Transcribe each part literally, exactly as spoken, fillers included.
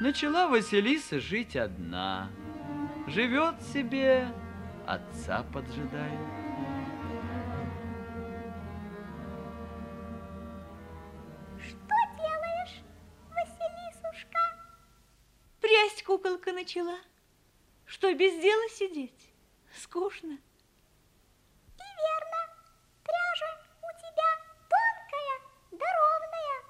начала Василиса жить одна. Живет себе, отца поджидает. Что делаешь, Василисушка? Прясть куколка начала. Что, без дела сидеть? Скучно. И верно, пряжа у тебя тонкая да ровная.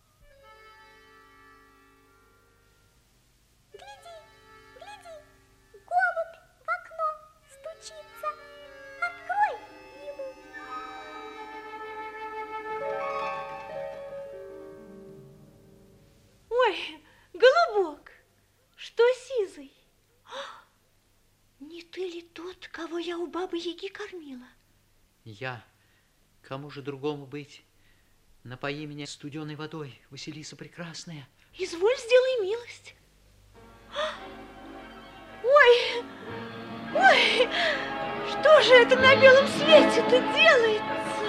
Гляди, гляди, голубь в окно стучится. Открой ему. Ой, голубок, что сизый? Не ты ли тот, кого я у бабы-яги кормила? Я. Кому же другому быть? Напои меня студеной водой, Василиса Прекрасная. Изволь, сделай милость. Ой, ой, что же это на белом свете-то делается?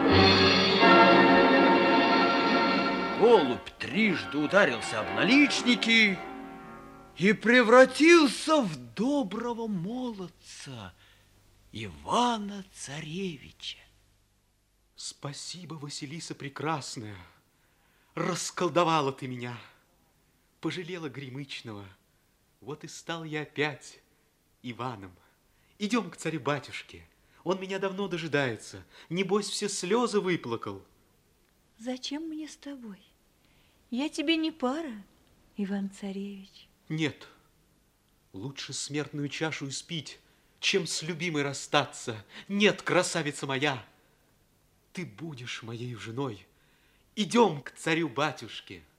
Голубь трижды ударился об наличники и превратился в доброго молодца Ивана-Царевича. Спасибо, Василиса Прекрасная. Расколдовала ты меня. Пожалела Гремычного. Вот и стал я опять Иваном. Идем к царю-батюшке. Он меня давно дожидается. Небось, все слезы выплакал. Зачем мне с тобой? Я тебе не пара, Иван-Царевич. Нет, лучше смертную чашу испить, чем с любимой расстаться. Нет, красавица моя, ты будешь моей женой. Идем к царю-батюшке.